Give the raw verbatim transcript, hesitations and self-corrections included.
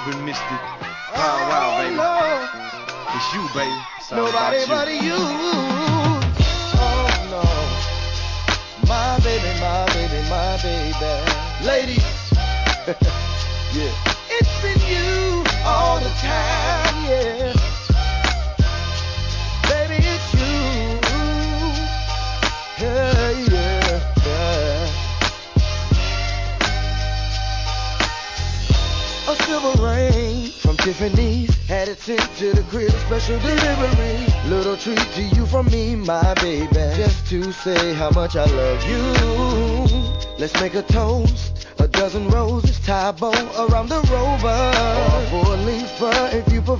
never missed it. Wow, wow, baby. Lord. It's you, baby. It's all Nobody about but you. Oh no, my baby, my baby, my baby. Ladies, yeah, it's been you all the time, yeah. Baby, it's you. Yeah, yeah, yeah. A silver rain from Tiffany's had it sent to the crib, special delivery. Little treat to you from me, my baby, just to say how much I love you. Let's make a toast, a dozen roses, tie a bow around the rover, or a full length fur if you prefer.